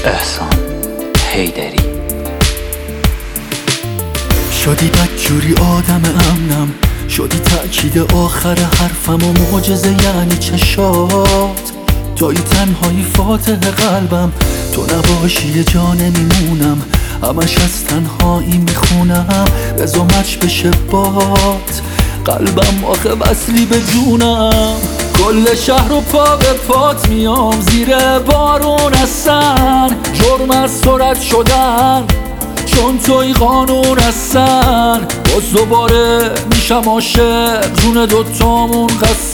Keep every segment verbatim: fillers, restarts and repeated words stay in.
احسان حیدری. شدی بدجوری آدم امنم، شدی تأکید آخر حرفم و معجزه یعنی چشات. توی تنهایی فاتح قلبم، تو نباشی یه جا نمیمونم، همش از تنهایی میخونم رضا مچ بشه بات. قلبم آخه وصلی به جونم، کل شهر رو پا به پات میام زیر بارون هستن. جرم از سرعت شدن چون توی قانون هستن، باز دوباره میشم عاشق جون دوتامون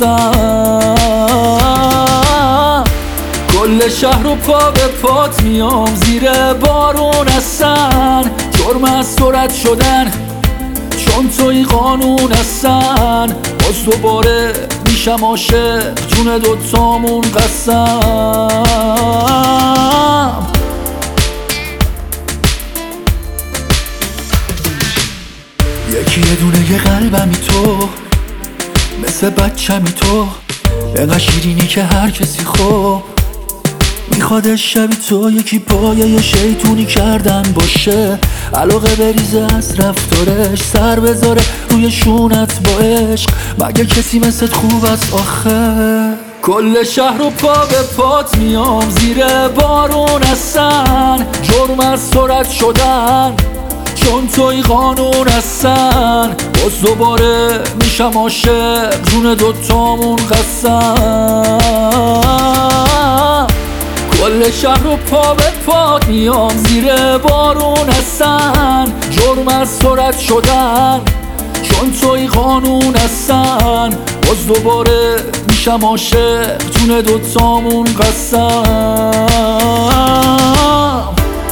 قسم. کل شهر رو پا به پات میام زیر بارون هستن. جرم از سرعت شدن چون توی قانون هستن، باز دوباره میشم عاشق جون دوتامون قسم. یکی یه دونه یه قلبمی تو، مثل بچمی تو، انقدر شیرینی که هر کسی خوب میخوادش شبی تو. یکی پایه یه شیطونی کردن باشه، علاقه بریزه از رفتارش، سر بذاره روی شونت با عشق. مگه کسی مثل خوب است آخه؟ کل شهر رو پا به پات میام زیر بارون هستن. جرم از سرعت شدن چون توی قانون هستن، باز دوباره میشم عاشق جون دوتامون قسم. کل شهر رو پا به پات میام زیر بارون هستن. جرم از سرعت شدن چون توی قانون هستن، باز دوباره میشم عاشق جون دوتامون قسم.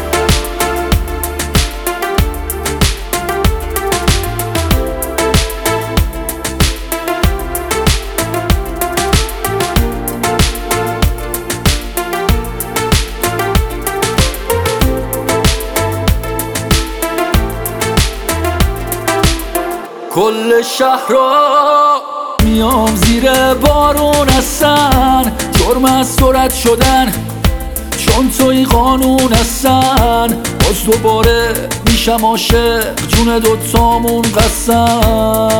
کل شهر را میام زیر بارون هستن. جرم از سرعت شدن چون توی قانون هستن، باز دوباره میشم عاشق جون دوتامون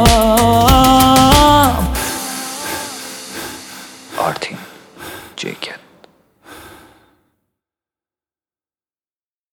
قسم. آرتین جیکر.